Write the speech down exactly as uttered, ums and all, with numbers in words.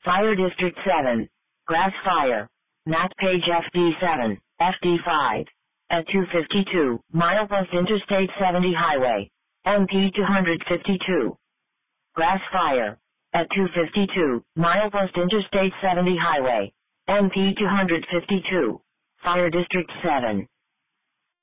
Fire District seven. Grass Fire. Matt Page F D seven, F D five. At two fifty-two, milepost Interstate seventy Highway. M P two fifty-two. Grass Fire. At two fifty-two, milepost Interstate seventy Highway. M P two fifty-two. Fire District seven.